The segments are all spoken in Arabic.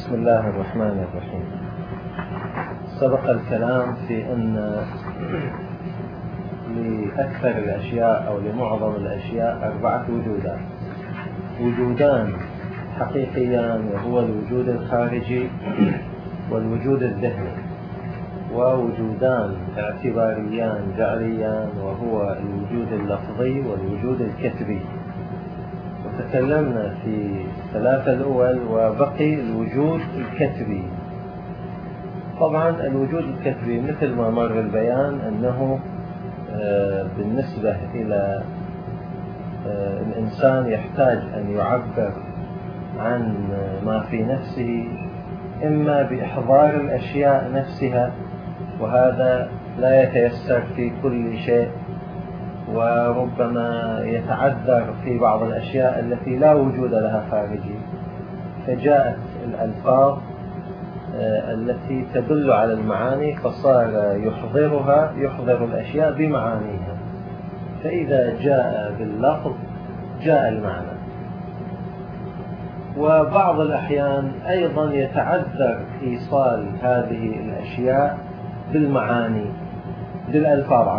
بسم الله الرحمن الرحيم. سبق الكلام في أن لأكثر الأشياء أو لمعظم الأشياء 4 وجودات: وجودان حقيقيان وهو الوجود الخارجي والوجود الذهني، ووجودان اعتباريان جعليان وهو الوجود اللفظي والوجود الكتبي. وتكلمنا في 3 الأول وبقي الوجود الكتبي. طبعا الوجود الكتبي مثل ما مر البيان أنه بالنسبة إلى الإنسان يحتاج أن يعبر عن ما في نفسه إما بإحضار الأشياء نفسها، وهذا لا يتيسر في كل شيء، وربما يتعذر في بعض الأشياء التي لا وجود لها خارجي، فجاءت الألفاظ التي تدل على المعاني فصار يحضر الأشياء بمعانيها، فإذا جاء باللفظ جاء المعنى. وبعض الأحيان أيضا يتعذر إيصال هذه الأشياء بالألفاظ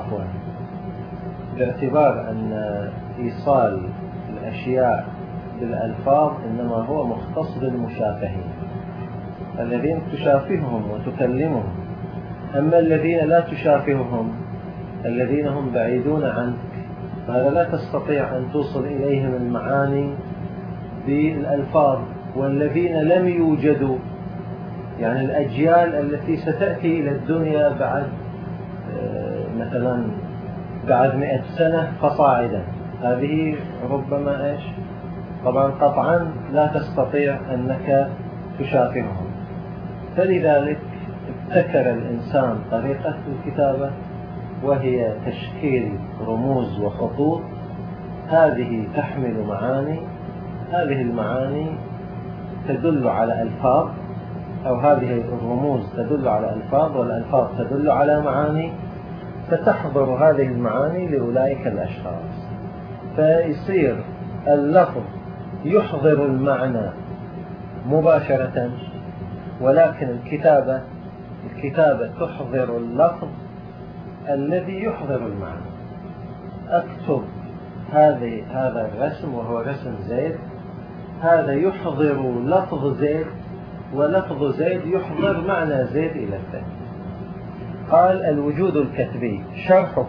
باعتبار أن إيصال الأشياء بالألفاظ إنما هو مختص بالمشافهين الذين تشافههم وتكلمهم. أما الذين لا تشافههم الذين هم بعيدون عنك، فهذا لا تستطيع أن توصل إليهم المعاني بالألفاظ. والذين لم يوجدوا، يعني الأجيال التي ستأتي إلى الدنيا بعد مثلا بعد 100 سنة فصاعدا، هذه ربما طبعا قطعا لا تستطيع أنك تشافههم. فلذلك ابتكر الإنسان طريقة الكتابة، وهي تشكيل رموز وخطوط. هذه تحمل معاني، هذه المعاني تدل على ألفاظ، أو هذه الرموز تدل على ألفاظ والألفاظ تدل على معاني، فتحضر هذه المعاني لأولئك الأشخاص، فيصير اللفظ يحضر المعنى مباشرة، ولكن الكتابة تحضر اللفظ الذي يحضر المعنى. أكتب هذا الرسم وهو رسم زيد، هذا يحضر لفظ زيد، ولفظ زيد يحضر معنى زيد إلى الذهن. قال الوجود الكتبي شرحه: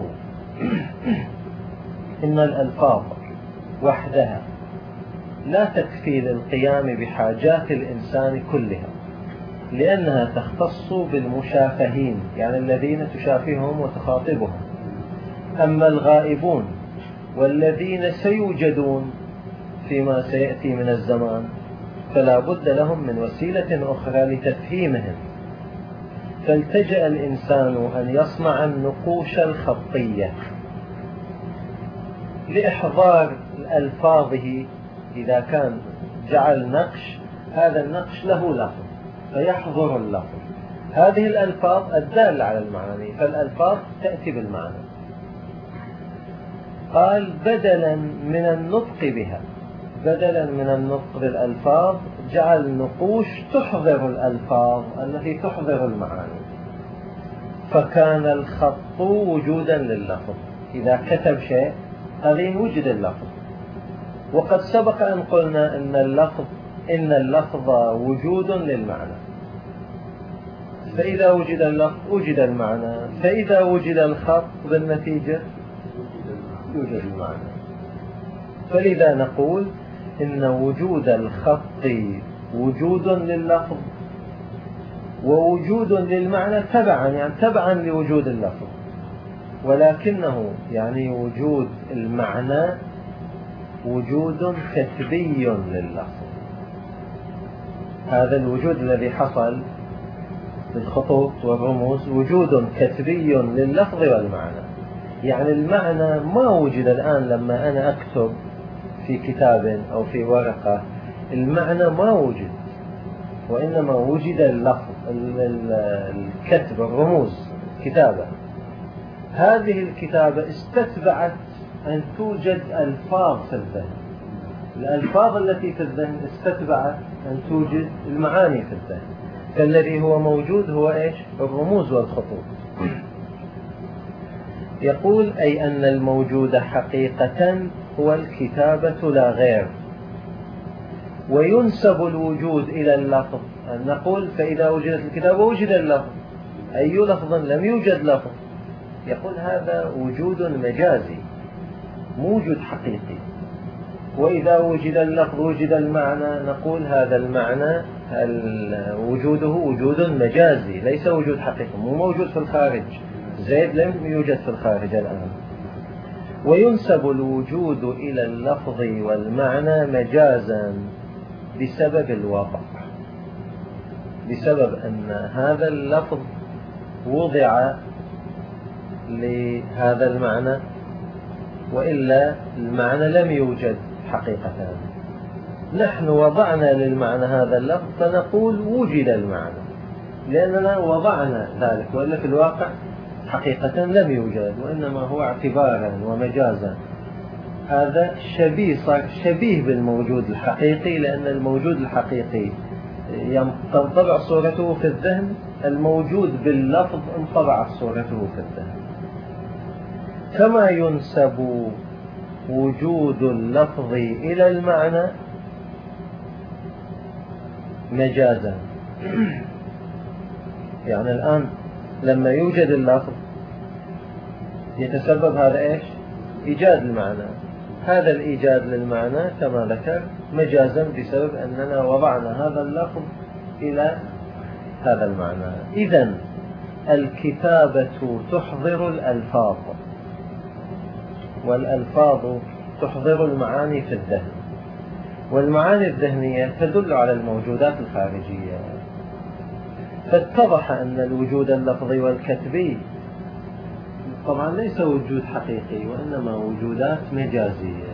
إن الألفاظ وحدها لا تكفي للقيام بحاجات الإنسان كلها، لأنها تختص بالمشافهين، يعني الذين تشافههم وتخاطبهم. أما الغائبون والذين سيوجدون فيما سيأتي من الزمان فلا بد لهم من وسيلة أخرى لتفهيمهم، فالتجأ الإنسان أن يصنع النقوش الخطية لإحضار ألفاظه. إذا كان جعل نقش، هذا النقش له لفظ فيحضر اللفظ، هذه الألفاظ الدالة على المعاني، فالألفاظ تأتي بالمعنى. قال بدلا من النطق بها، بدلا من النطق بالألفاظ جعل نقوش تحضر الألفاظ التي تحضر المعاني، فكان الخط وجودا لللفظ. إذا كتب شيء هذه وجد اللفظ. وقد سبق أن قلنا إن اللفظ وجود للمعنى، فإذا وجد اللفظ وجد المعنى، فإذا وجد الخط بالنتيجة يوجد المعنى. فلذا نقول إن وجود الخط وجود لللفظ ووجود للمعنى تبعا لوجود اللفظ، ولكنه يعني وجود المعنى وجود كتبي لللفظ. هذا الوجود الذي حصل بالخطوط والرموز وجود كتبي لللفظ والمعنى، يعني المعنى ما وجد الآن لما أنا أكتب في كتاب أو في ورقة، المعنى ما وجد، وإنما وجد اللفظ، الكتب، الرموز، كتابة. هذه الكتابة استتبعت أن توجد ألفاظ في الذهن، الألفاظ التي في الذهن استتبعت أن توجد المعاني في الذهن، فالذي هو موجود هو إيش؟ الرموز والخطوط. يقول أي أن الموجود حقيقة هو الكتابة لا غير، وينسب الوجود إلى اللفظ، أن نقول فإذا وجدت الكتابة وجد اللفظ، أي لفظ لم يوجد لفظ، يقول هذا وجود مجازي موجود حقيقي. وإذا وجد اللفظ وجد المعنى، نقول هذا المعنى وجوده وجود مجازي ليس وجود حقيقي، مو موجود في الخارج، زيد لم يوجد في الخارج الآن. وينسب الوجود إلى اللفظ والمعنى مجازا بسبب الوضع، بسبب أن هذا اللفظ وضع لهذا المعنى، وإلا المعنى لم يوجد حقيقة. نحن وضعنا للمعنى هذا اللفظ فنقول وجد المعنى لأننا وضعنا ذلك، وإلا في الواقع حقيقة لم يوجد، وإنما هو اعتبارا ومجازا. هذا صار شبيه بالموجود الحقيقي، لأن الموجود الحقيقي تنطبع صورته في الذهن، الموجود باللفظ انطبعت صورته في الذهن. كما ينسب وجود اللفظ إلى المعنى مجازا. يعني الآن لما يوجد اللفظ يتسبب هذا إيش؟ إيجاد المعنى. هذا الإيجاد للمعنى كما ذكر مجازا بسبب أننا وضعنا هذا اللفظ إلى هذا المعنى. إذن الكتابة تحضر الألفاظ، والألفاظ تحضر المعاني في الذهن، والمعاني الذهنية تدل على الموجودات الخارجية. فاتضح أن الوجود اللفظي والكتبي طبعا ليس وجود حقيقي، وإنما وجودات مجازية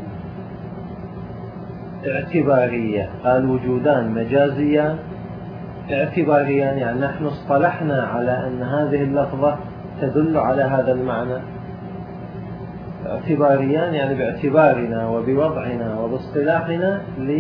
اعتبارية. قال وجودان مجازيان اعتباريان، يعني نحن اصطلحنا على أن هذه اللفظة تدل على هذا المعنى. اعتباريان يعني باعتبارنا وبوضعنا وباصطلاحنا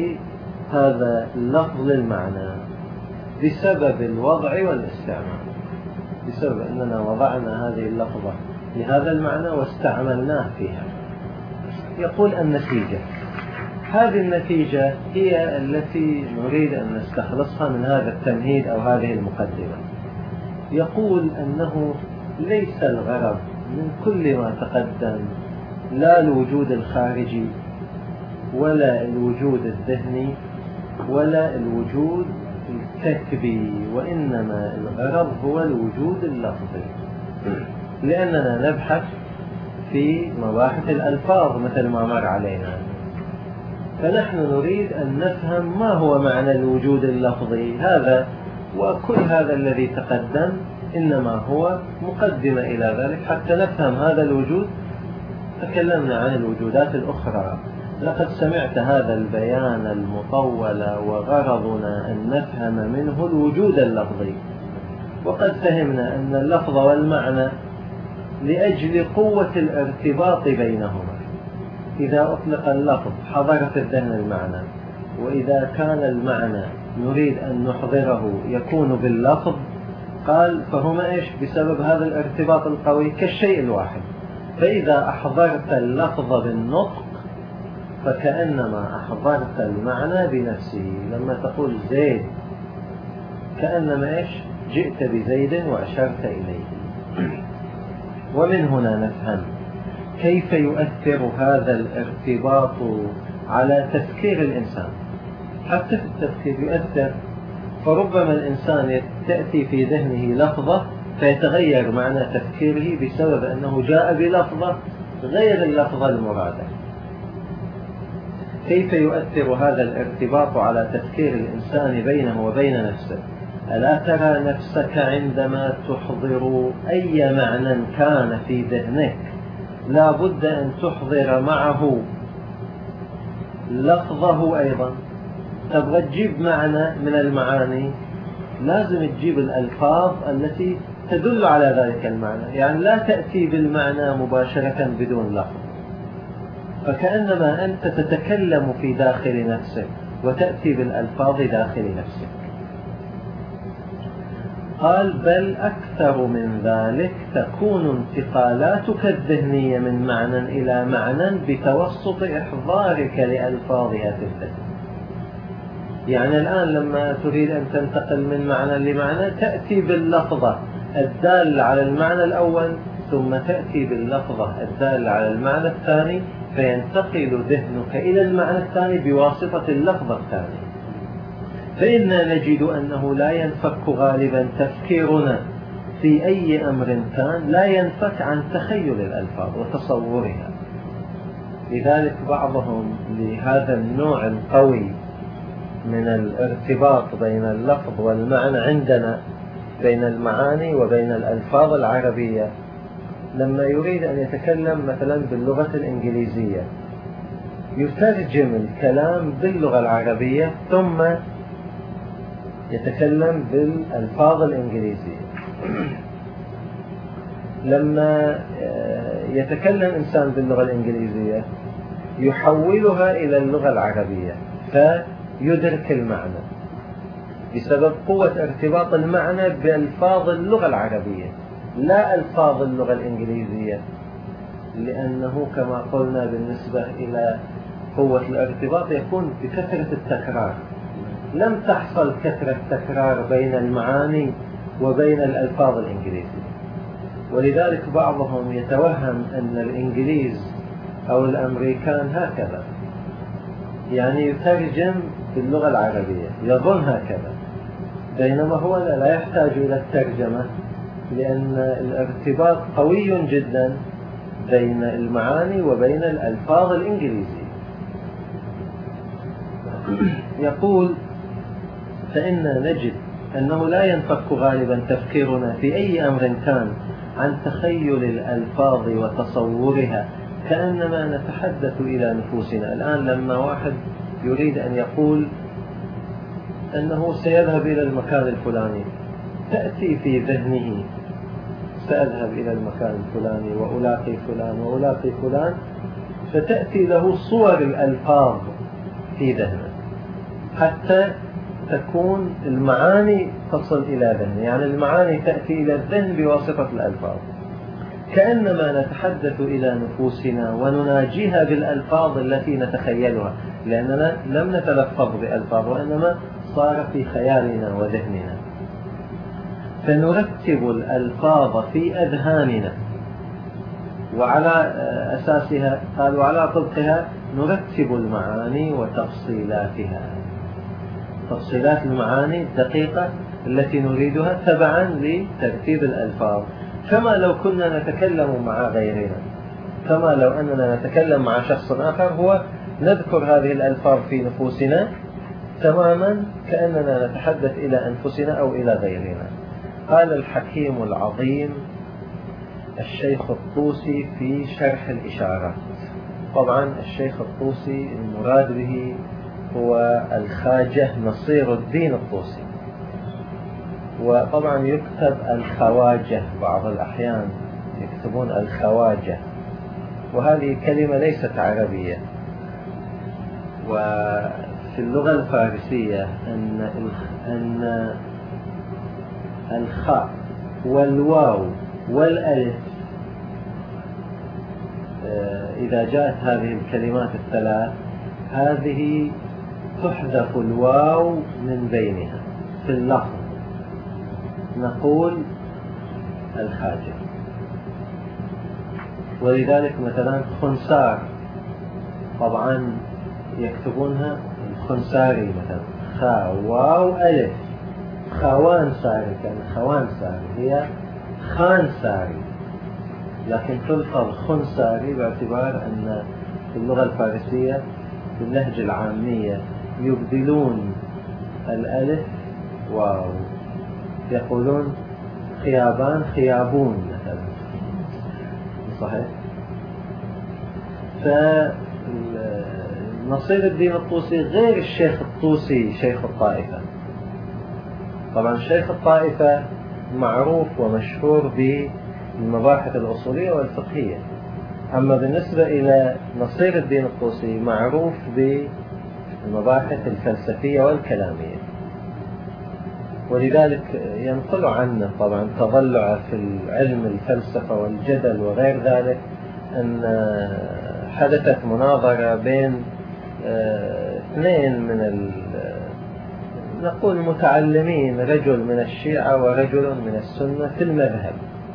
لهذا اللفظ للمعنى بسبب الوضع والاستعمال، بسبب أننا وضعنا هذه اللفظة لهذا المعنى واستعملناه فيها. يقول النتيجة، هذه النتيجة هي التي نريد أن نستخلصها من هذا التمهيد أو هذه المقدمة. يقول أنه ليس الغرض من كل ما تقدم لا الوجود الخارجي ولا الوجود الذهني ولا الوجود الكتبي، وإنما الغرض هو الوجود اللفظي، لأننا نبحث في مباحث الألفاظ مثل ما مر علينا. فنحن نريد أن نفهم ما هو معنى الوجود اللفظي هذا، وكل هذا الذي تقدم إنما هو مقدمة إلى ذلك حتى نفهم هذا الوجود. تكلمنا عن الوجودات الأخرى، لقد سمعت هذا البيان المطول وغرضنا أن نفهم منه الوجود اللفظي، وقد فهمنا أن اللفظ والمعنى لأجل قوة الارتباط بينهما. إذا أطلق اللفظ حضر في الذهن المعنى، وإذا كان المعنى نريد أن نحضره يكون باللفظ، قال فهما إيش؟ بسبب هذا الارتباط القوي كالشيء الواحد. فإذا أحضرت اللفظ بالنطق فكأنما أحضرت المعنى بنفسه. لما تقول زيد كأنما إيش؟ جئت بزيد وأشرت إليه. ومن هنا نفهم كيف يؤثر هذا الارتباط على تفكير الإنسان. حتى في التفكير يؤثر، فربما الإنسان تأتي في ذهنه لفظة فيتغير معنى تفكيره بسبب أنه جاء بلفظة غير اللفظة المرادة. كيف يؤثر هذا الارتباط على تفكير الإنسان بينه وبين نفسه؟ ألا ترى نفسك عندما تحضر أي معنى كان في ذهنك لا بد أن تحضر معه لفظه أيضا؟ تبغى تجيب معنى من المعاني لازم تجيب الألفاظ التي تدل على ذلك المعنى، يعني لا تأتي بالمعنى مباشرة بدون لفظ. فكأنما أنت تتكلم في داخل نفسك وتأتي بالألفاظ داخل نفسك. قال بل أكثر من ذلك تكون انتقالاتك الذهنية من معنى إلى معنى بتوسط إحضارك لألفاظها في الذهن. يعني الآن لما تريد أن تنتقل من معنى لمعنى تأتي باللفظة الدالة على المعنى الأول، ثم تأتي باللفظة الدالة على المعنى الثاني، فينتقل ذهنك إلى المعنى الثاني بواسطة اللفظة الثانية. فإننا نجد أنه لا ينفك غالبا تفكيرنا في أي أمر كان لا ينفك عن تخيل الألفاظ وتصورها. لذلك بعضهم لهذا النوع القوي من الارتباط بين اللفظ والمعنى عندنا، بين المعاني وبين الألفاظ العربية، لما يريد أن يتكلم مثلا باللغة الإنجليزية يترجم الكلام باللغة العربية ثم يتكلم بالألفاظ الإنجليزية. لما يتكلم إنسان باللغة الإنجليزية يحولها إلى اللغة العربية فيدرك المعنى بسبب قوة ارتباط المعنى بألفاظ اللغة العربية لا ألفاظ اللغة الإنجليزية، لأنه كما قلنا بالنسبة إلى قوة الارتباط يكون بكثرة التكرار. لم تحصل كثرة تكرار بين المعاني وبين الألفاظ الإنجليزية، ولذلك بعضهم يتوهم أن الإنجليز أو الأمريكان هكذا، يعني يترجم باللغة العربية يظن هكذا، بينما هو لا يحتاج إلى الترجمة، لأن الارتباط قوي جدا بين المعاني وبين الألفاظ الإنجليزية. يقول فإننا نجد أنه لا ينفك غالبا تفكيرنا في أي أمر كان عن تخيل الألفاظ وتصورها، كأنما نتحدث إلى نفوسنا. الآن لما واحد يريد أن يقول أنه سيذهب إلى المكان الفلاني، تأتي في ذهنه سأذهب إلى المكان الفلاني وألاقي فلان وألاقي فلان، فتأتي له صور الألفاظ في ذهنه حتى تكون المعاني تصل إلى ذهنه، يعني المعاني تأتي إلى الذهن بواسطة الألفاظ، كأنما نتحدث إلى نفوسنا ونناجيها بالألفاظ التي نتخيلها، لأننا لم نتلفظ بألفاظ وإنما صار في خيالنا وذهننا. فنرتب الألفاظ في أذهاننا، وعلى أساسها قال وعلى طبقها نرتب المعاني وتفصيلاتها، تفصيلات المعاني الدقيقة التي نريدها تبعا لترتيب الألفاظ، كما لو كنا نتكلم مع غيرنا، كما لو أننا نتكلم مع شخص آخر هو نذكر هذه الألفاظ في نفوسنا تماما كأننا نتحدث إلى أنفسنا أو إلى غيرنا. قال الحكيم العظيم الشيخ الطوسي في شرح الإشارات، طبعا الشيخ الطوسي المراد به هو الخواجة نصير الدين الطوسي، وطبعا يكتب الخواجة، بعض الأحيان يكتبون الخواجة، وهذه كلمة ليست عربية. وفي اللغة الفارسية أن الخاء والواو والألف إذا جاءت هذه الكلمات الثلاث هذه تحذف الواو من بينها في اللفظ، نقول الخاجة. ولذلك مثلا خنسار طبعا يكتبونها الخنساري، مثلا خا واو ألف، خوان ساري، كان خوان ساري هي خان ساري، لكن تلفظ خنساري باعتبار أن في اللغة الفارسية في اللهجة العامية يبدلون الألف واو، يقولون خيابان خيابون مثلا، صحيح. فنصير الدين الطوسي غير الشيخ الطوسي شيخ الطائفة. طبعا شيخ الطائفة معروف ومشهور بالمباحث الأصولية والفقهية، أما بالنسبة إلى نصير الدين الطوسي معروف بالمباحث الفلسفية والكلامية، ولذلك ينقل عنه طبعا تضلع في علم الفلسفة والجدل وغير ذلك، أن حدثت مناظرة بين اثنين من نقول متعلمين، رجل من الشيعة ورجل من السنة في المذهب،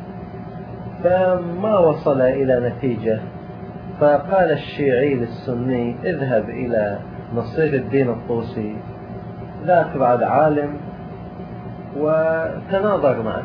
فما وصل إلى نتيجة. فقال الشيعي للسني: اذهب إلى نصير الدين الطوسي، ذاك بعد عالم، وتناظر معه.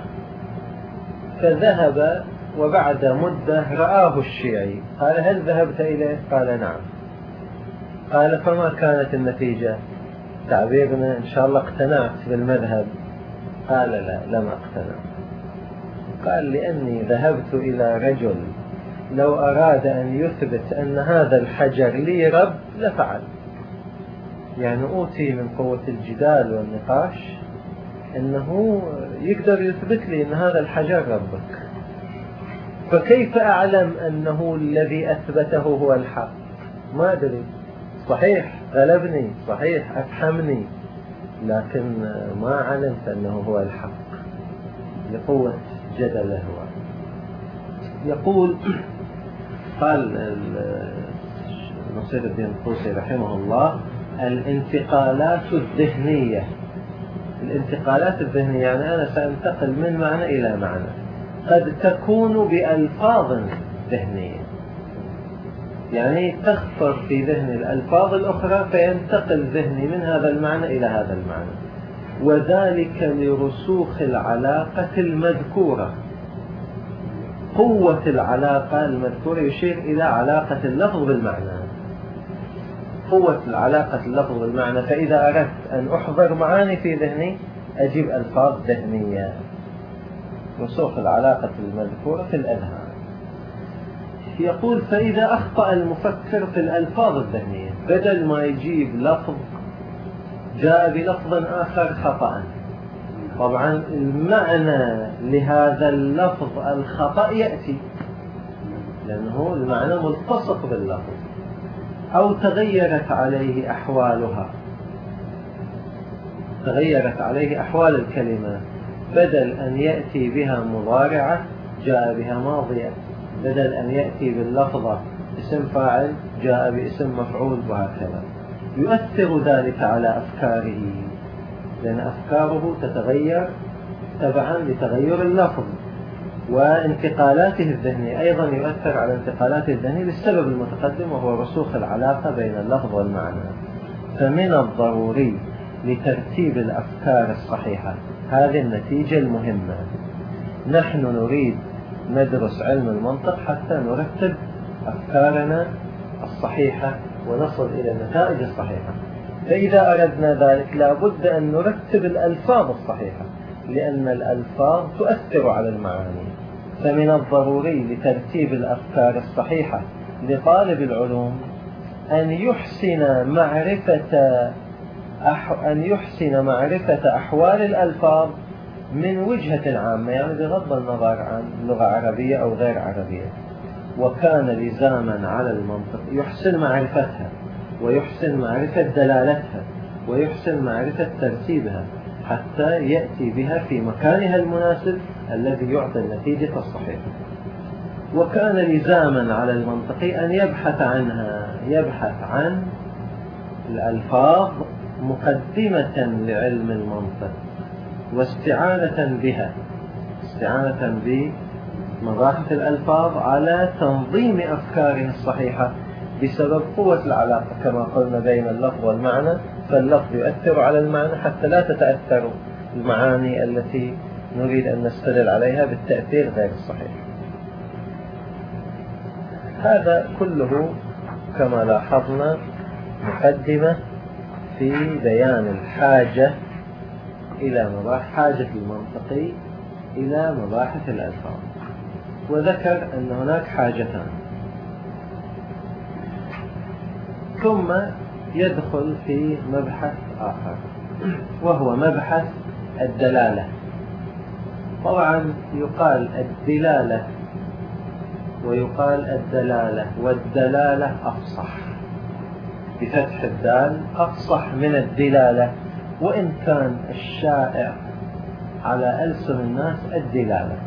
فذهب، وبعد مدة رآه الشيعي، قال: هل ذهبت إليه؟ قال: نعم. قال: فما كانت النتيجة؟ تعبيرنا إن شاء الله اقتنعت بالمذهب؟ قال: لا، لم أقتنع. قال: لأني ذهبت إلى رجل لو أراد أن يثبت أن هذا الحجر لي رب لفعل، يعني أوتي من قوة الجدال والنقاش أنه يقدر يثبت لي أن هذا الحجر ربك، فكيف أعلم أنه الذي أثبته هو الحق؟ ما أدري، صحيح غلبني، صحيح أفهمني، لكن ما علمت أنه هو الحق لقوة جدله. يقول، قال نصير الدين الطوسي رحمه الله: الانتقالات الذهنية. الانتقالات الذهنية يعني أنا سأنتقل من معنى إلى معنى، قد تكون بألفاظ ذهنية، يعني تخطر في ذهني الألفاظ الأخرى فينتقل ذهني من هذا المعنى إلى هذا المعنى، وذلك لرسوخ العلاقة المذكورة. قوة العلاقة المذكورة يشير إلى علاقة اللفظ بالمعنى، قوة العلاقة اللفظ بالمعنى. فإذا أردت أن أحضر معاني في ذهني أجيب ألفاظ ذهنية، رسوخ العلاقة المذكورة في الأذهان. يقول: فإذا أخطأ المفكر في الألفاظ الذهنية، بدل ما يجيب لفظ جاء بلفظ آخر خطأ، طبعا المعنى لهذا اللفظ الخطأ يأتي، لأنه المعنى ملتصق باللفظ، أو تغيرت عليه أحوالها، تغيرت عليه أحوال الكلمة، بدل أن يأتي بها مضارعة جاء بها ماضية، بدل أن يأتي باللفظة اسم فاعل جاء باسم مفعول، وهكذا. يؤثر ذلك على أفكاره، لأن أفكاره تتغير تبعا لتغير اللفظ، وانتقالاته الذهنية أيضا يؤثر على انتقالاته الذهنية للسبب المتقدم، وهو رسوخ العلاقة بين اللفظ والمعنى. فمن الضروري لترتيب الأفكار الصحيحة هذه النتيجة المهمة. نحن نريد ندرس علم المنطق حتى نرتب أفكارنا الصحيحة ونصل إلى النتائج الصحيحة. فإذا أردنا ذلك لا بد أن نرتب الألفاظ الصحيحة، لأن الألفاظ تؤثر على المعاني. فمن الضروري لترتيب الأفكار الصحيحة لطالب العلوم أن يحسن معرفة أحوال الألفاظ من وجهة عامة، يعني بغض النظر عن لغة عربية أو غير عربية. وكان لزاما على المنطق يحسن معرفتها، ويحسن معرفة دلالتها، ويحسن معرفة ترتيبها، حتى يأتي بها في مكانها المناسب الذي يعطي النتيجة الصحيحة. وكان لزاما على المنطقي أن يبحث عنها، يبحث عن الألفاظ مقدمة لعلم المنطق، واستعانة بها، استعانة بمباحث الألفاظ على تنظيم أفكاره الصحيحة، بسبب قوة العلاقة كما قلنا بين اللفظ والمعنى. فاللفظ يؤثر على المعنى حتى لا تتأثر المعاني التي نريد أن نستدل عليها بالتأثير غير الصحيح. هذا كله كما لاحظنا مقدمة في بيان الحاجة إلى حاجة المنطقي إلى مباحث الألفاظ، وذكر أن هناك حاجتان. ثم يدخل في مبحث آخر وهو مبحث الدلالة. طبعا يقال الدلالة ويقال الدلالة، والدلالة أفصح بفتح الدال، أفصح من الدلالة، وإن كان الشائع على ألسن الناس الدلالة.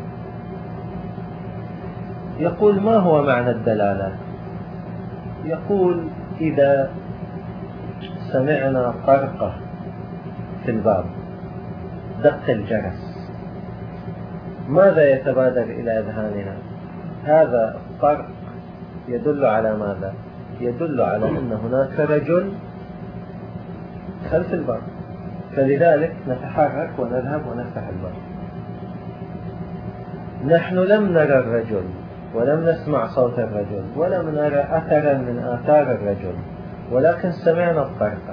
يقول ما هو معنى الدلالة؟ يقول إذا سمعنا طرقة في الباب، دق الجرس، ماذا يتبادر إلى أذهاننا؟ هذا الطرق يدل على ماذا؟ يدل على أن هناك رجل خلف الباب، فلذلك نتحرك ونذهب ونفتح الباب. نحن لم نرى الرجل ولم نسمع صوت الرجل ولم نرى أثرا من آثار الرجل، ولكن سمعنا الطرقة،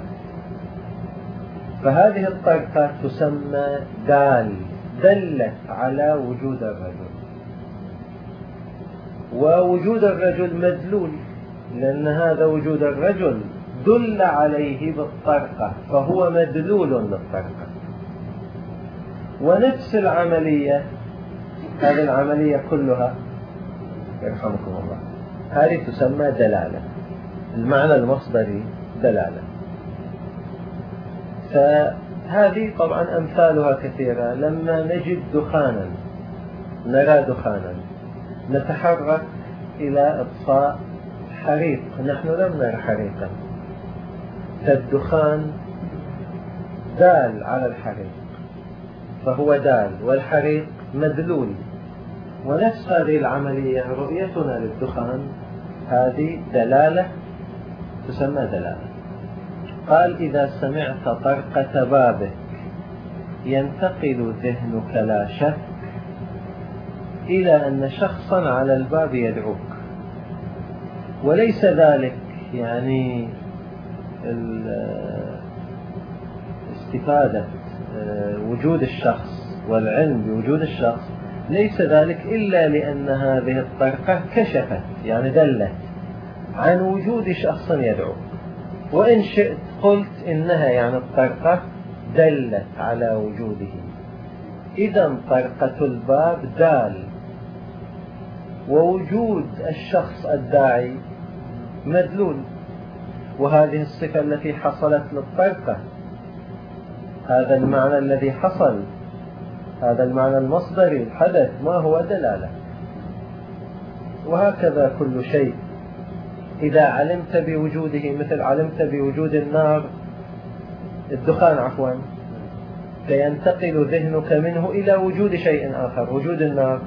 فهذه الطرقة تسمى دال، دلت على وجود الرجل. ووجود الرجل مدلول، لأن هذا وجود الرجل دل عليه بالطرقة، فهو مدلول للطرقة. ونفس العملية، هذه العملية كلها يرحمكم الله، هذه تسمى دلالة، المعنى المصدري دلالة. فهذه طبعا أمثالها كثيرة. لما نجد دخانا، نرى دخانا، نتحرك إلى إطفاء حريق، نحن لم نرى حريقا، فالدخان دال على الحريق، فهو دال، والحريق مدلول. ونفس هذه العملية، رؤيتنا للدخان هذه دلالة، تسمى دلالة. قال إذا سمعت طرقة بابك ينتقل ذهنك لا شك إلى أن شخصا على الباب يدعوك، وليس ذلك يعني استفادة وجود الشخص والعلم بوجود الشخص، ليس ذلك إلا لأن هذه الطرقة كشفت، يعني دلت عن وجود شخص يدعو. وإن شئت قلت إنها يعني الطرقة دلت على وجوده. إذا طرقة الباب دال، ووجود الشخص الداعي مدلول، وهذه الصفة التي حصلت للطرقة، هذا المعنى الذي حصل، هذا المعنى المصدري الحدث، ما هو دلالة. وهكذا كل شيء إذا علمت بوجوده، مثل علمت بوجود النار، الدخان عفوا، فينتقل ذهنك منه إلى وجود شيء آخر، وجود النار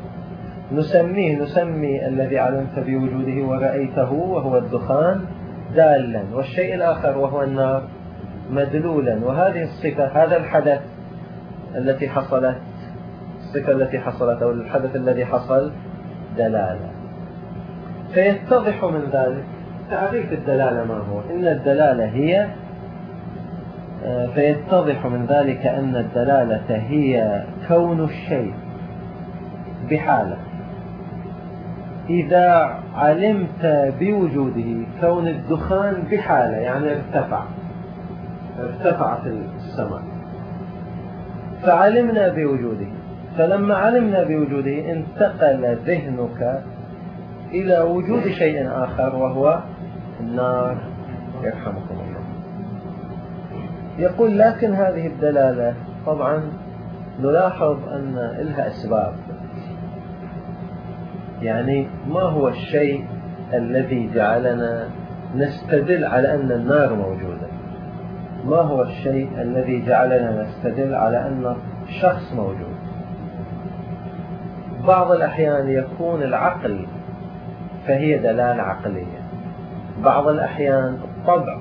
نسمي الذي علمت بوجوده ورأيته وهو الدخان دالا، والشيء الآخر وهو النار مدلولا. وهذه الصفة، هذا الحدث التي حصلت، الصفة التي حصلت أو الحدث الذي حصل دلالة. فيتضح من ذلك تعريف الدلالة ما هو. إن الدلالة هي، فيتضح من ذلك أن الدلالة هي كون الشيء بحالة. إذا علمت بوجوده، كون الدخان بحالة يعني ارتفع في السماء، فعلمنا بوجوده، فلما علمنا بوجوده انتقل ذهنك إلى وجود شيء آخر وهو النار، يرحمكم الله. يقول لكن هذه الدلالة طبعا نلاحظ أن لها أسباب. يعني ما هو الشيء الذي جعلنا نستدل على أن النار موجودة؟ ما هو الشيء الذي جعلنا نستدل على أن شخص موجود؟ بعض الأحيان يكون العقل، فهي دلالة عقلية. بعض الأحيان الطبع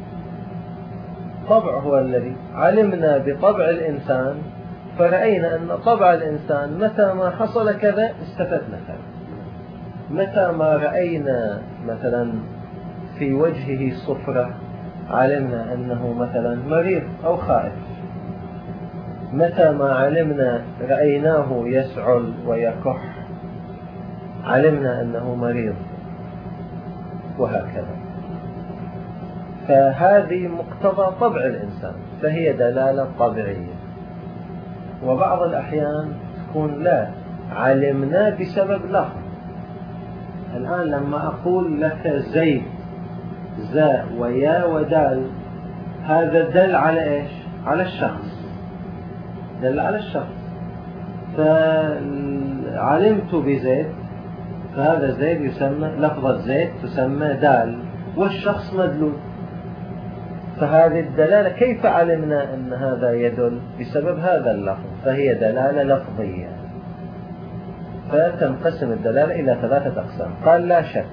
هو الذي علمنا بطبع الإنسان، فرأينا أن طبع الإنسان متى ما حصل كذا استفدنا كذا. متى ما رأينا مثلا في وجهه صفرة علمنا أنه مثلا مريض أو خائف. متى ما رأيناه يسعل ويكح علمنا أنه مريض، وهكذا. فهذه مقتضى طبع الإنسان، فهي دلالة طبيعية. وبعض الأحيان تكون لا، علمنا بسبب لفظ، الآن لما أقول لك زيد زاء ويا ودال، هذا دل على إيش؟ على الشخص، دل على الشخص. فعلمت بزيد، فهذا زيد يسمى، لفظة زيد تسمى دال، والشخص مدلول. فهذه الدلالة كيف علمنا أن هذا يدل؟ بسبب هذا اللفظ، فهي دلالة لفظية. فتنقسم الدلالة إلى 3 أقسام. قال لا شك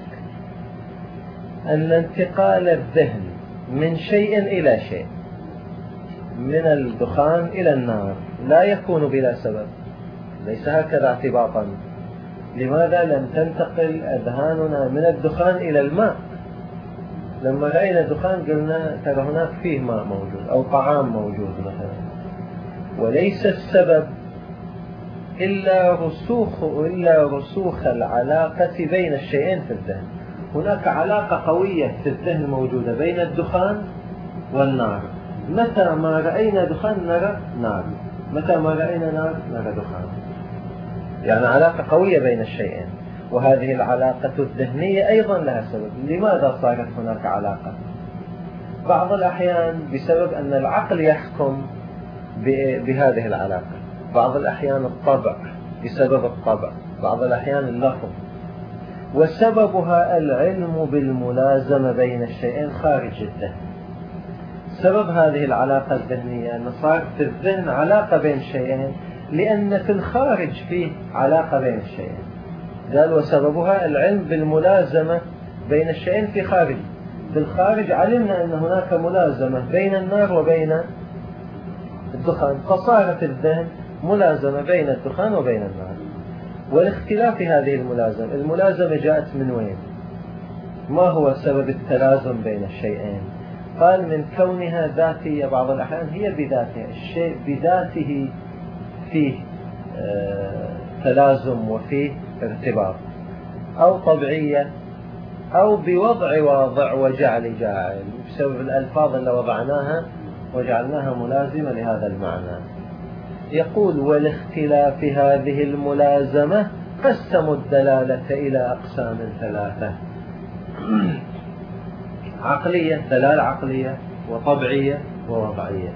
أن انتقال الذهن من شيء إلى شيء، من الدخان إلى النار، لا يكون بلا سبب، ليس هكذا اعتباطا. لماذا لم تنتقل أذهاننا من الدخان إلى الماء؟ لما رأينا دخان قلنا ترى هناك فيه ماء موجود أو طعام موجود مثلا، وليس السبب إلا رسوخ العلاقة بين الشيئين في الذهن. هناك علاقة قوية في الذهن موجودة بين الدخان والنار. متى ما رأينا دخان نرى نار، متى ما رأينا نار نرى دخان، يعني علاقة قوية بين الشيئين. وهذه العلاقة الذهنية أيضا لها سبب. لماذا صارت هناك علاقة؟ بعض الأحيان بسبب أن العقل يحكم بهذه العلاقة، بعض الأحيان الطبع بسبب الطبع، بعض الأحيان اللفظ، وسببها العلم بالملازمة بين الشيئين خارج الذهن. سبب هذه العلاقة الذهنية أن صار في الذهن علاقة بين الشيئين، لأن في الخارج فيه علاقة بين الشيئين. قال وسببها العلم بالملازمة بين الشيئين في خارج. في الخارج علمنا أن هناك ملازمة بين النار وبين الدخان، فصارت الذهن ملازمة بين الدخان وبين النار. والاختلاف في هذه الملازمة جاءت من وين؟ ما هو سبب التلازم بين الشيئين؟ قال من كونها ذاتية، بعض الأحيان هي بذاتها، الشيء بذاته فيه تلازم وفيه ارتباط، أو طبيعية، أو بوضع واضع وجعل جاعل، بسبب الألفاظ اللي وضعناها وجعلناها ملازمة لهذا المعنى. يقول ولاختلاف هذه الملازمة قسموا الدلالة إلى أقسام 3: عقلية، دلالة عقلية، وطبيعية، ووضعية.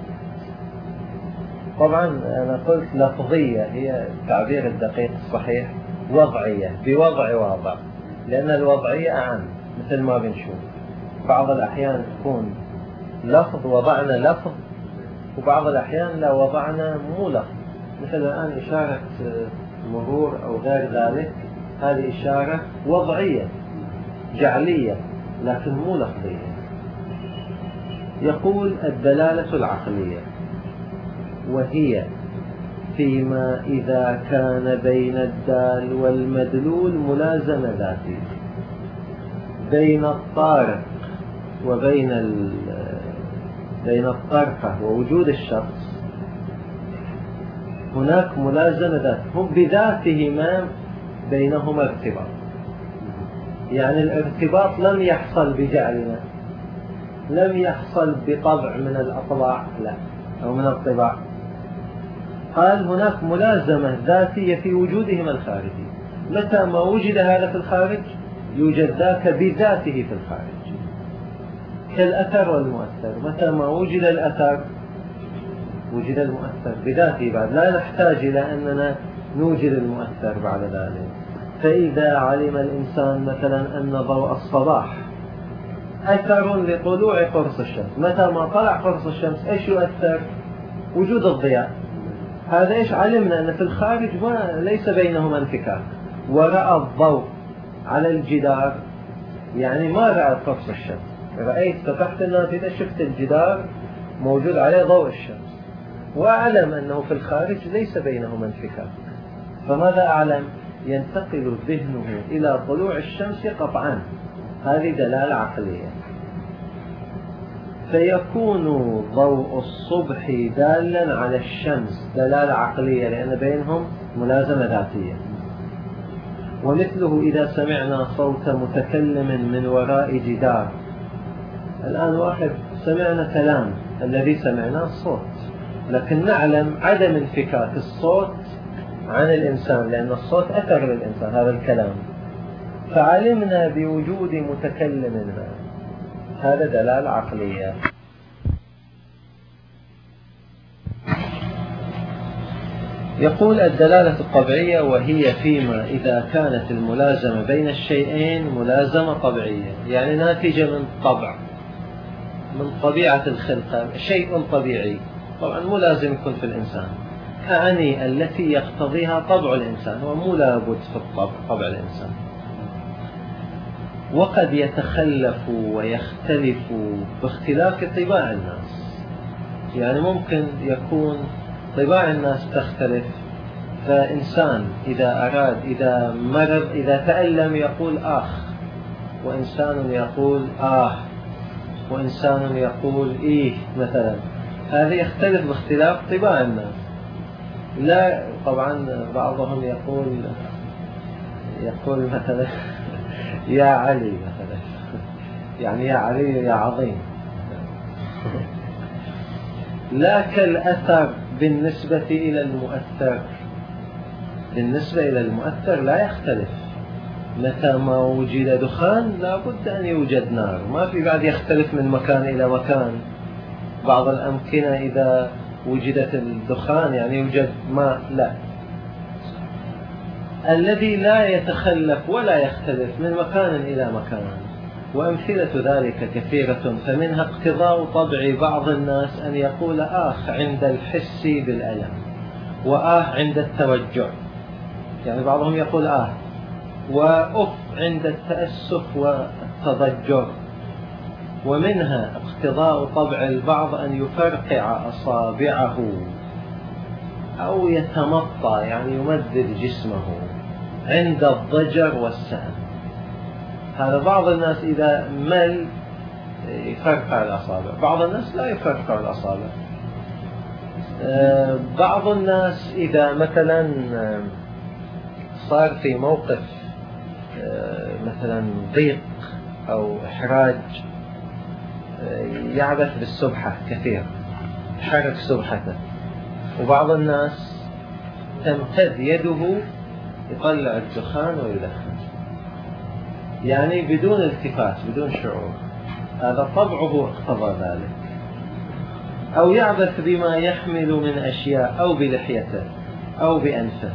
طبعا أنا قلت لفظية هي التعبير الدقيق الصحيح، وضعية بوضع واضع، لأن الوضعية أعم. مثل ما بنشوف بعض الأحيان تكون لفظ، وضعنا لفظ، وبعض الأحيان لا وضعنا مو لفظ. مثل الآن إشارة مرور أو غير ذلك، هذه إشارة وضعية جعلية لكن مو لفظية. يقول الدلالة العقلية وهي فيما إذا كان بين الدال والمدلول ملازمة ذاتية، بين الطارق وبين الطرفة ووجود الشخص هناك ملازمة ذاتية، هم بذاتهما بينهما ارتباط. يعني الارتباط لم يحصل بجعلنا، لم يحصل بطبع من الأطباع، لا، أو من الطباع. قال هناك ملازمة ذاتية في وجودهما الخارجي. متى ما وجد هذا في الخارج يوجد ذاك بذاته في الخارج، كالأثر والمؤثر. متى ما وجد الأثر وجد المؤثر بذاته، بعد لا نحتاج إلى أننا نوجد المؤثر بعد ذلك. فإذا علم الإنسان مثلا أن ضوء الصباح أثر لطلوع قرص الشمس، متى ما طلع قرص الشمس إيش يؤثر؟ وجود الضياء. هذا إيش علمنا؟ أن في الخارج ليس بينهما انفكاك. ورأى الضوء على الجدار، يعني ما رأى قرص الشمس، رأيت فتحت النافذة شفت الجدار موجود عليه ضوء الشمس، وأعلم أنه في الخارج ليس بينهما انفكاك. فماذا أعلم؟ ينتقل ذهنه إلى طلوع الشمس قطعا. هذه دلالة عقلية. فيكون ضوء الصبح دالا على الشمس، دلالة عقلية، لأن بينهم ملازمة ذاتية. ومثله إذا سمعنا صوت متكلم من وراء جدار. الآن واحد سمعنا كلام، الذي سمعناه الصوت، لكن نعلم عدم انفكاك الصوت عن الإنسان، لأن الصوت أثر للإنسان، هذا الكلام. فعلمنا بوجود متكلم ما. هذا دلالة عقلية. يقول الدلالة الطبيعية وهي فيما إذا كانت الملازمة بين الشيئين ملازمة طبيعية، يعني ناتجة من طبع، من طبيعة الخلقة، شيء طبيعي. طبعا مو لازم يكون في الإنسان، أعني التي يقتضيها طبع الإنسان، ومو لابد في طبع الإنسان. وقد يتخلف ويختلف باختلاف طباع الناس، يعني ممكن يكون طباع الناس تختلف، فإنسان إذا أراد إذا مرض إذا تألم يقول آخ، وإنسان يقول وإنسان يقول إيه مثلا. هذا يختلف باختلاف طباع الناس. لا طبعا بعضهم يقول مثلا يا علي مثلا، يعني يا علي يا عظيم. لا كالأثر بالنسبة إلى المؤثر. بالنسبة إلى المؤثر لا يختلف، متى ما وجد دخان لا بد أن يوجد نار، ما في بعد يختلف من مكان إلى مكان. بعض الأمكنة إذا وجدت الدخان يعني يوجد ماء، لا. الذي لا يتخلف ولا يختلف من مكان إلى مكان، وأمثلة ذلك كثيرة، فمنها اقتضاء طبع بعض الناس أن يقول آخ عند الحس بالألم، عند التوجع، يعني بعضهم يقول وأف عند التأسف والتضجر. ومنها اقتضاء طبع البعض أن يفرقع أصابعه أو يتمطى، يعني يمدد جسمه عند الضجر والسأم. هذا بعض الناس إذا مل يفرقع الأصابع، بعض الناس لا يفرقع الأصابع. بعض الناس إذا مثلا صار في موقف مثلا ضيق أو إحراج يعبث بالسبحة كثير، يحرك سبحته. وبعض الناس تمتد يده يطلع الدخان ويدخن، يعني بدون التفات بدون شعور. هذا طبعه اقتضى ذلك. أو يعبث بما يحمل من أشياء، أو بلحيته أو بأنفه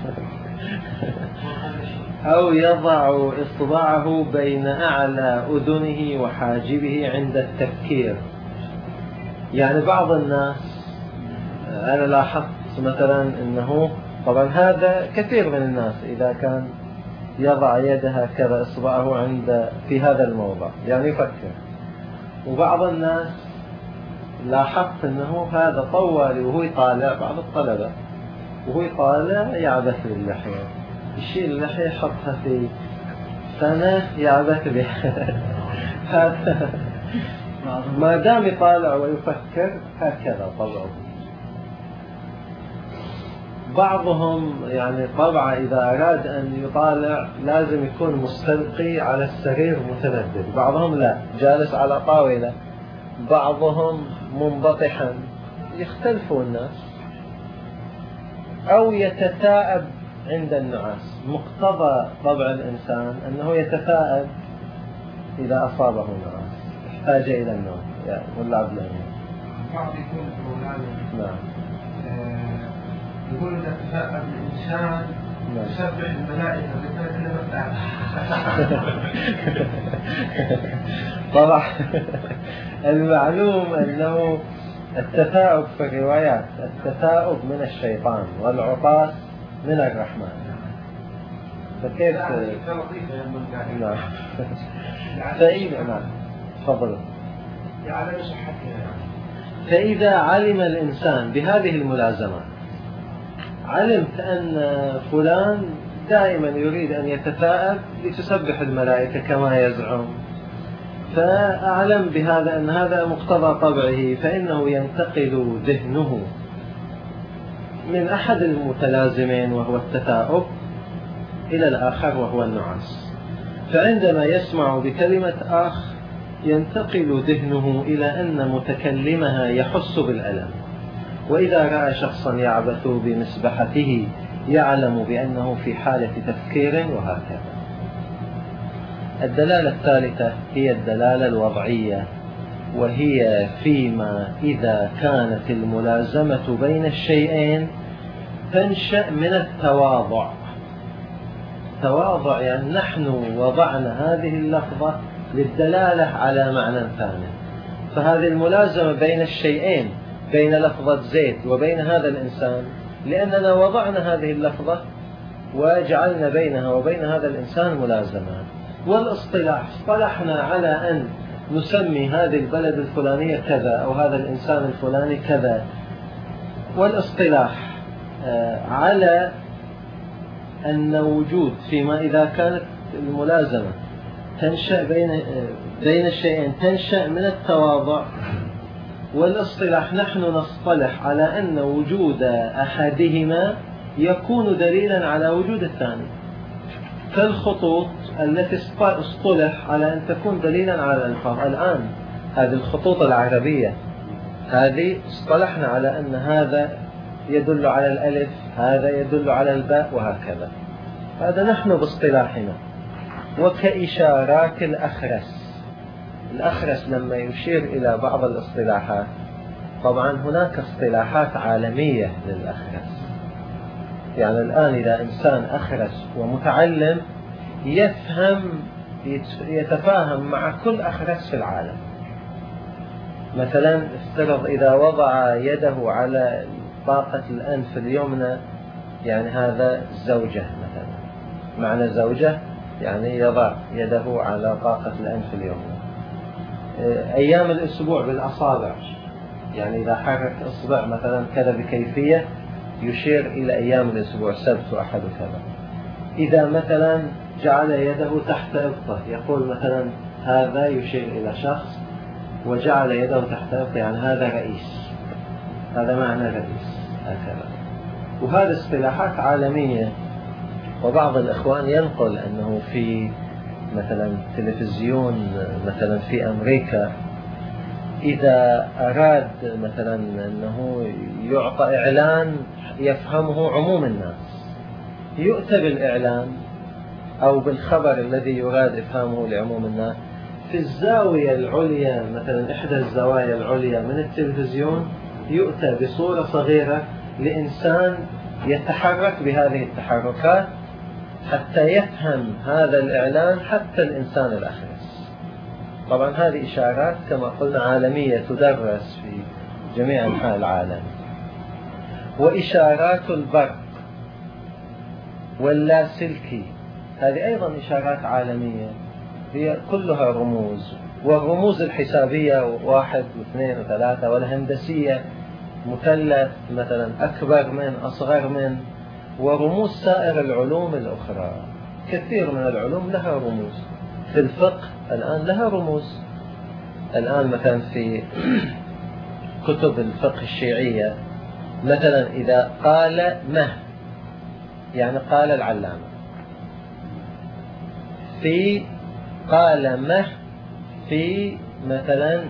أو يضع إصبعه بين أعلى أذنه وحاجبه عند التفكير. يعني بعض الناس أنا لاحظت مثلا أنه طبعا هذا كثير من الناس إذا كان يضع يدها كذا إصبعه في هذا الموضع يعني يفكر. وبعض الناس لاحظت أنه هذا طوالي وهو يطالع، بعض الطلبة وهو يطالع يعبث باللحية، يشيل اللحية يحطها في سنة يعبث بها. هذا ما دام يطالع ويفكر هكذا طبعه. بعضهم يعني طبعا إذا أراد أن يطالع لازم يكون مستلقي على السرير متمدد، بعضهم لا جالس على طاولة، بعضهم منبطحا، يختلفوا الناس. أو يتثاءب عند النعاس، مقتضى طبع الإنسان أنه يتثاءب إذا أصابه النعاس، يحتاج إلى النوم واللعب له. بعض يكون نعم. يقول إذا تثاءب الإنسان يسبح الملائكة بكل مفتاح. طبعا المعلوم أنه التثاؤب في الروايات التثاؤب من الشيطان والعطاس من الرحمن. فكيف نعم فإذا نعم تفضل. فإذا علم الإنسان بهذه الملازمات، علمت أن فلان دائما يريد أن يتثاءب لتسبح الملائكة كما يزعم، فأعلم بهذا أن هذا مقتضى طبعه، فإنه ينتقل ذهنه من أحد المتلازمين وهو التثاؤب إلى الآخر وهو النعاس. فعندما يسمع بكلمة آخ ينتقل ذهنه إلى أن متكلمها يحس بالألم، وإذا رأى شخصا يعبث بمسبحته يعلم بأنه في حالة تفكير، وهكذا. الدلالة الثالثة هي الدلالة الوضعية، وهي فيما إذا كانت الملازمة بين الشيئين تنشأ من التواضع. تواضع يعني نحن وضعنا هذه اللفظة للدلالة على معنى ثاني، فهذه الملازمة بين الشيئين، بين لفظة زيد وبين هذا الإنسان، لأننا وضعنا هذه اللفظة وجعلنا بينها وبين هذا الإنسان ملازمة. والاصطلاح اصطلحنا على أن نسمي هذه البلد الفلانية كذا أو هذا الإنسان الفلاني كذا. والاصطلاح على أن وجود فيما إذا كانت الملازمة تنشأ بين الشيئين تنشأ من التواضع. والاصطلاح نحن نصطلح على أن وجود أحدهما يكون دليلا على وجود الثاني، كالخطوط التي اصطلح على أن تكون دليلا على الألفاظ. الآن هذه الخطوط العربية هذه اصطلحنا على أن هذا يدل على الألف، هذا يدل على الباء، وهكذا. هذا نحن باصطلاحنا. وكإشارات الأخرس لما يشير إلى بعض الاصطلاحات، طبعا هناك اصطلاحات عالمية للأخرس. يعني الآن إذا إنسان أخرس ومتعلم يتفاهم مع كل أخرس في العالم. مثلا افترض إذا وضع يده على طاقة الأنف اليمنى، يعني هذا زوجة مثلا، معنى زوجة يعني يضع يده على طاقة الأنف اليمنى. أيام الأسبوع بالأصابع، يعني إذا حرك إصبع مثلا كذا بكيفية يشير إلى أيام الأسبوع، سبت وأحد وكذا. إذا مثلا جعل يده تحت إبطه يقول مثلا هذا يشير إلى شخص، وجعل يده تحت إبطه يعني هذا رئيس، هذا معنى رئيس، هكذا. وهذه اصطلاحات عالمية. وبعض الإخوان ينقل أنه في مثلا تلفزيون مثلا في أمريكا إذا أراد مثلا أنه يعطى إعلان يفهمه عموم الناس، يؤتى بالإعلان أو بالخبر الذي يراد إفهامه لعموم الناس في الزاوية العليا، مثلا إحدى الزوايا العليا من التلفزيون، يؤتى بصورة صغيرة لإنسان يتحرك بهذه التحركات حتى يفهم هذا الإعلان حتى الإنسان الأخرس. طبعا هذه إشارات كما قلنا عالمية تدرس في جميع أنحاء العالم. وإشارات البرق واللاسلكي هذه أيضا إشارات عالمية، هي كلها رموز. والرموز الحسابية 1 و2 و3، والهندسية مثلث مثلا أكبر من أصغر من. ورموز سائر العلوم الأخرى، كثير من العلوم لها رموز. في الفقه الآن لها رموز. الآن مثلا في كتب الفقه الشيعية مثلا إذا قال مه يعني قال العلامة، في قال مه في مثلا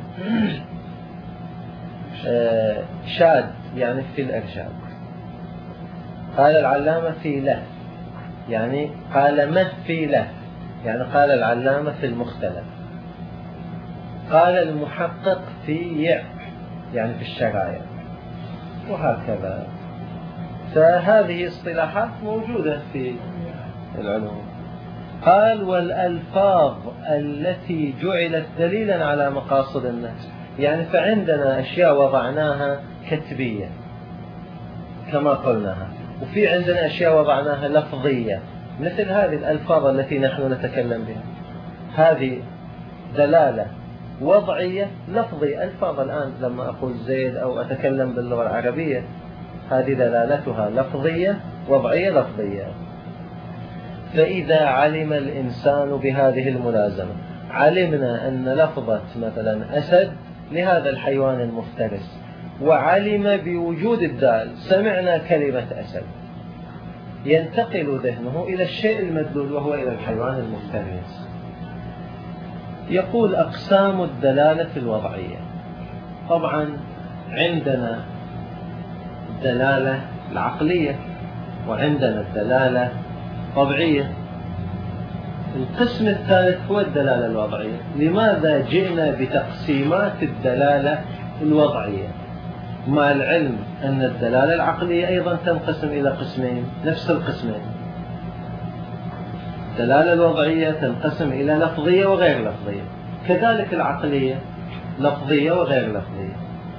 شاد يعني في الإرشاد، قال العلامة في له يعني قال مه في له يعني قال العلامة في المختلف، قال المحقق في يعني في الشرائع، وهكذا. فهذه اصطلاحات موجودة في العلوم. قال والألفاظ التي جعلت دليلا على مقاصد النص، يعني فعندنا أشياء وضعناها كتبية كما قلناها، وفي عندنا أشياء وضعناها لفظية مثل هذه الألفاظ التي نحن نتكلم بها. هذه دلالة وضعية لفظية. ألفاظ الآن لما أقول زيد أو أتكلم باللغة العربية هذه دلالتها لفظية وضعية لفظية. فإذا علم الإنسان بهذه الملازمة، علمنا أن لفظة مثلا أسد لهذا الحيوان المفترس، وعلم بوجود الدال، سمعنا كلمة أسد، ينتقل ذهنه إلى الشيء المدلول وهو إلى الحيوان المفترس. يقول أقسام الدلالة الوضعية. طبعا عندنا الدلالة العقلية وعندنا الدلالة الطبيعية. القسم الثالث هو الدلالة الوضعية. لماذا جئنا بتقسيمات الدلالة الوضعية مع العلم أن الدلالة العقلية أيضا تنقسم إلى قسمين، نفس القسمين؟ الدلالة الوضعية تنقسم إلى لفظية وغير لفظية، كذلك العقلية لفظية وغير لفظية.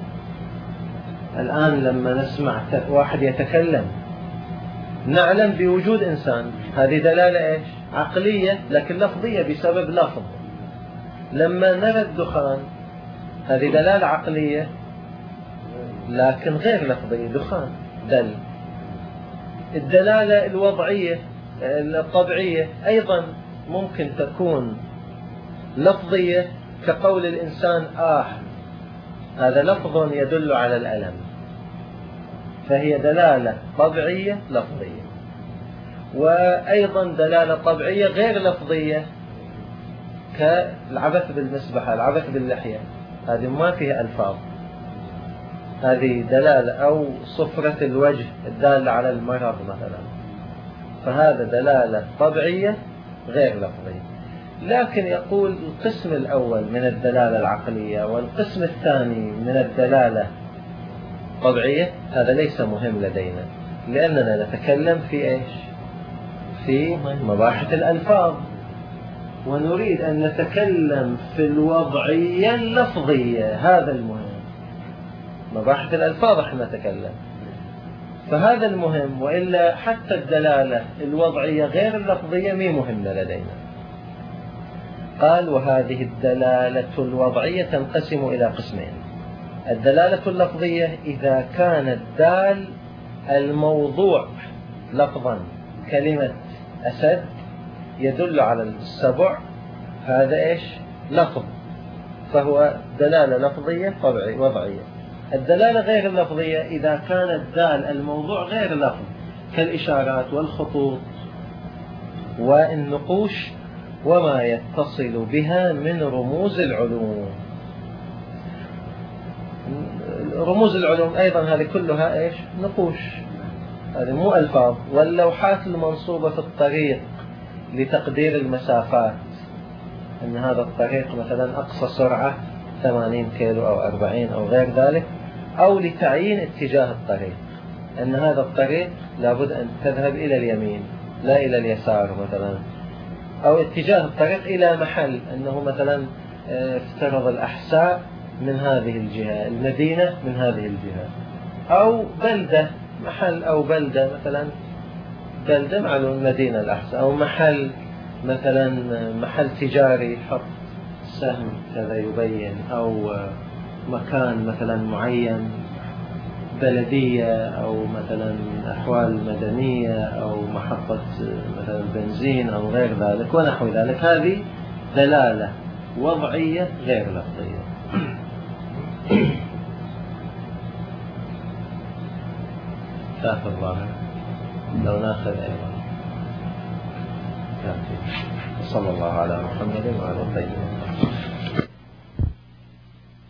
الآن لما نسمع واحد يتكلم نعلم بوجود إنسان، هذه دلالة إيش؟ عقلية لكن لفظية بسبب لفظ. لما نرى الدخان هذه دلالة عقلية لكن غير لفظية، دخان دل. الدلالة الوضعية الطبيعية أيضا ممكن تكون لفظية، كقول الإنسان هذا لفظ يدل على الألم، فهي دلالة طبيعية لفظية. وأيضا دلالة طبيعية غير لفظية كالعبث بالمسبحة، العبث باللحية، هذه ما فيها ألفاظ، هذه دلالة، أو صفرة الوجه الدالة على المرض مثلا، فهذا دلالة طبيعية غير لفظية. لكن يقول القسم الأول من الدلالة العقلية والقسم الثاني من الدلالة الطبيعية هذا ليس مهم لدينا، لأننا نتكلم في إيش؟ في مباحث الألفاظ، ونريد أن نتكلم في الوضعية اللفظية، هذا المهم. مباحث الألفاظ احنا نتكلم، فهذا المهم، وإلا حتى الدلالة الوضعية غير اللفظية مي مهمة لدينا. قال: وهذه الدلالة الوضعية تنقسم إلى قسمين. الدلالة اللفظية إذا كان الدال الموضوع لفظا كلمة أسد يدل على السبع، هذا إيش؟ لفظ، فهو دلالة لفظية وضعية. الدلالة غير اللفظية إذا كان الدال الموضوع غير لفظ، كالإشارات والخطوط والنقوش وما يتصل بها من رموز العلوم. رموز العلوم أيضا هذه كلها إيش؟ نقوش، هذه مو ألفاظ. واللوحات المنصوبة في الطريق لتقدير المسافات، أن هذا الطريق مثلا أقصى سرعة 80 كيلو أو 40 أو غير ذلك، أو لتعيين اتجاه الطريق، أن هذا الطريق لابد أن تذهب إلى اليمين لا إلى اليسار مثلا، أو اتجاه الطريق إلى محل، أنه مثلا افترض الأحساء من هذه الجهة، المدينة من هذه الجهة، أو بلدة، محل أو بلدة، مثلا بلدة معلوم مدينة الأحساء، أو محل مثلا محل تجاري حط سهم كذا يبين، أو مكان مثلا معين، بلدية، أو مثلا أحوال مدنية، أو محطة مثلا بنزين أو غير ذلك ونحو ذلك. هذه دلالة وضعية غير لفظية. كافي الظاهر، لو ناخذ أيضا كافي. صلى الله على محمد وعلى طيب.